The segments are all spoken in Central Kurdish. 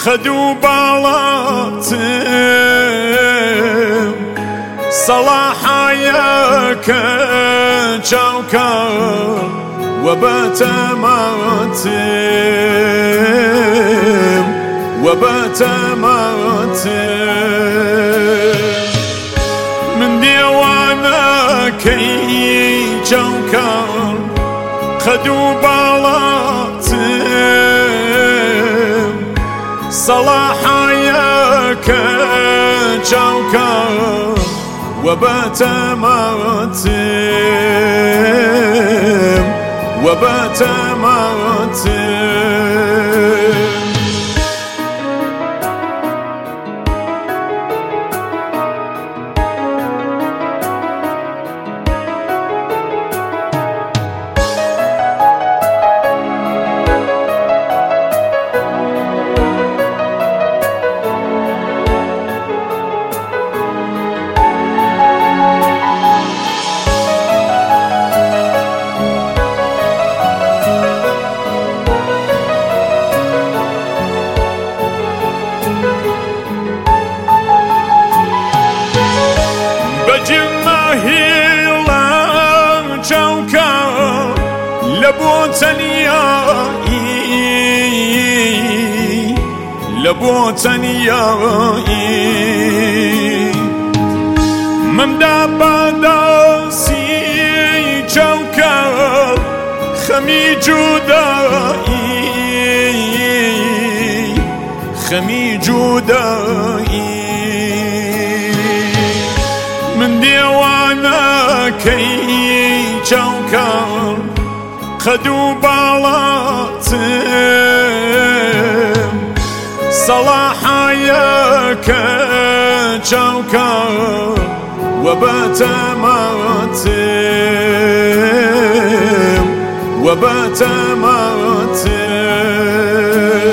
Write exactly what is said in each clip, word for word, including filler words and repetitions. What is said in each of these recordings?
خدو باڵاتم سەڵاحایەکە چاوکەم وە بەتەماتم وە بەتەماتم من دێوانەکەی چاوکەم خدو باڵاتم سەڵاحایەکە چاوکەم وە بەتەماتم وە بەتەماتم لبو تنیایی لبو تنیایی ممدا باداسی چوکر خمی جدایی خمی جدایی من دیوانەکەی چوکر خدو باڵاتم سەڵاحایەکە چاوکەم وە بەتەماتم وە بەتەماتم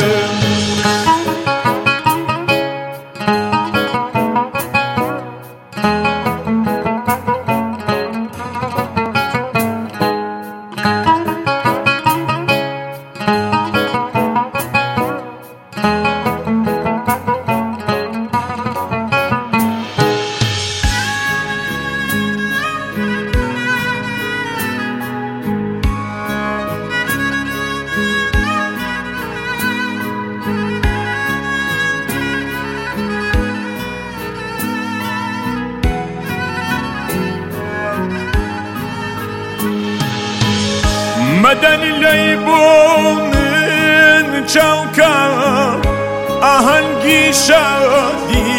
مدەنی لەی بۆ من چاوکە ئاهەنگی شادی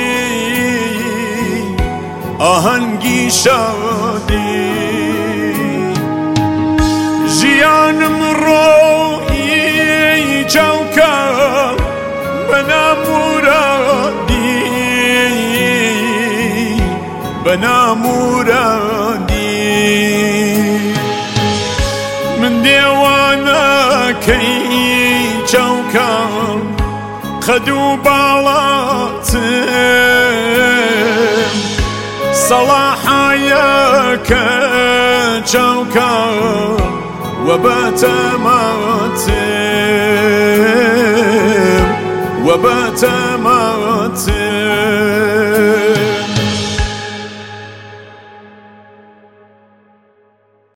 ئاهەنگی شادی ژیانم ڕۆیی چاوکە بە نامورادی بە نامورادی من دیوانەکەی چاوکەم خدو باڵاتم سەڵاحایەکە چاوکەم وە بەتەماتم وە بەتەماتم